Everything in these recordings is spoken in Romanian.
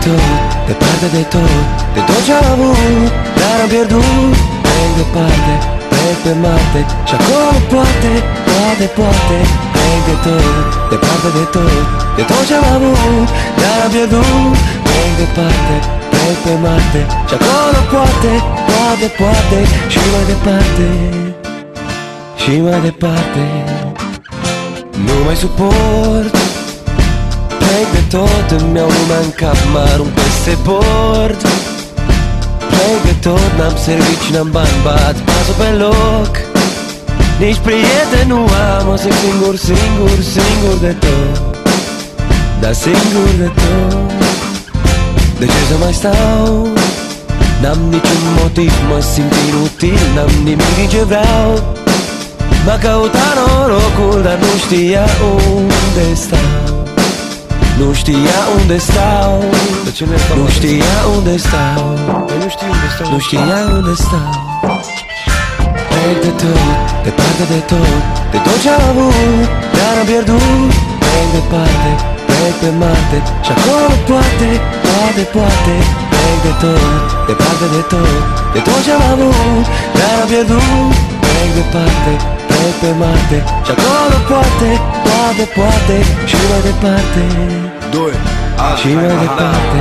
tot, departe de tot, de tot ce-am avut, dar am pierdut. Plec departe, plec pe Marte, și acolo poate, poate plec de tot, departe de tot, de tot ce-am avut, dar am pierdut. Plec departe, plec pe Marte, și acolo poate, poate și mai departe, și mai departe. Nu mai suport, plec de tot, îmi iau lumea în cap, mă arunc peste bord. Plec de tot, n-am servici, n-am bani, bat pasul pe loc. Nici prieten nu am, o zic singur de tot. Dar singur de tot. De ce să mai stau? N-am niciun motiv, mă simt inutil, n-am nimic din ce vreau. M-a căutat norocul, dar nu știa unde stau. Nu știa unde stau. Nu știa unde stau. Nu știa unde stau. Plec de tot, departe de tot, de tot ce-am avut, dar am pierdut. Plec departe, plec pe Marte, și acolo poate, poate plec de tot, departe de tot, de tot ce-am avut, dar am pierdut. Plec departe, plec pe Marte, și acolo poate, poate și mai departe. Și mai departe.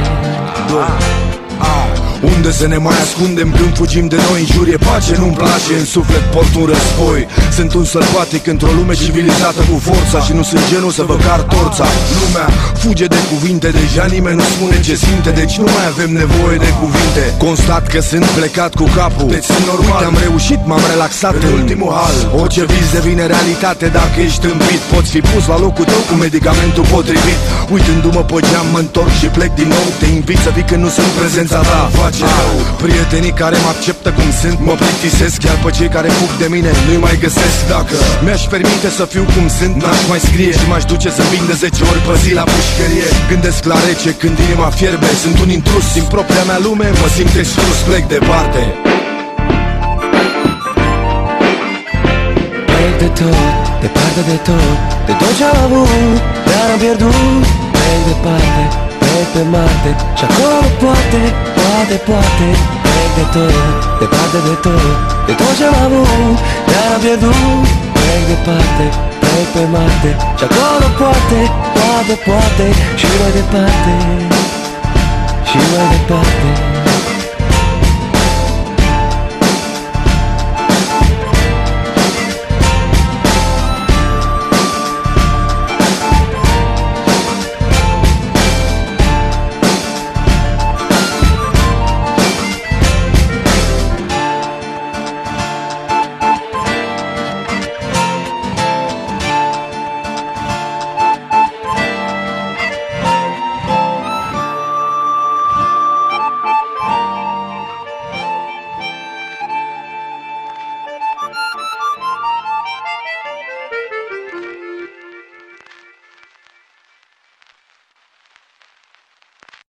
Unde să ne mai ascundem când fugim de noi? În jur e pace, nu-mi place, în suflet port un război. Sunt un sălbatic într-o lume civilizată cu forța, și nu sunt genul să vă car torța. Lumea fuge de cuvinte, deja nimeni nu spune ce simte, deci nu mai avem nevoie de cuvinte. Constat că sunt plecat cu capul, deci sunt normal. Uite, am reușit, m-am relaxat în ultimul hal. Orice vis devine realitate dacă ești tâmpit. Poți fi pus la locul tău cu medicamentul potrivit. Uitându-mă pe geam, mă întorc și plec din nou. Te invit să vii când nu sunt prezența ta. Prietenii care mă acceptă cum sunt mă plictisesc, iar pe cei care fug de mine nu-i mai găsesc. Dacă mi-aș permite să fiu cum sunt, n-aș mai scrie și m-aș duce să vin de 10 ori pe zi la pușcărie. Gândesc la rece când inima fierbe, sunt un intrus din propria mea lume, mă simt exclus, plec departe. Plec de tot, departe de tot, de tot ce-am avut, dar am pierdut. Plec departe, plec pe Marte, și acolo poate, poate plec de tot, departe de tot, de tot ce-am avut, dar am pierdut. Plec departe, plec pe Marte, și acolo poate, poate și mai departe, și mai departe.